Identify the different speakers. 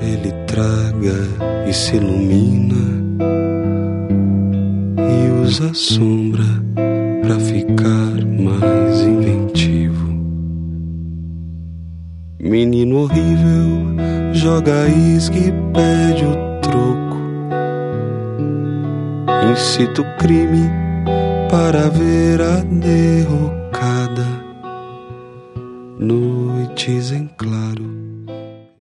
Speaker 1: ele traga e se ilumina e usa a sombra pra ficar mais inventivo. Menino horrível, joga isca e pede o troco, incita o crime para ver a derrocada. Noites em claro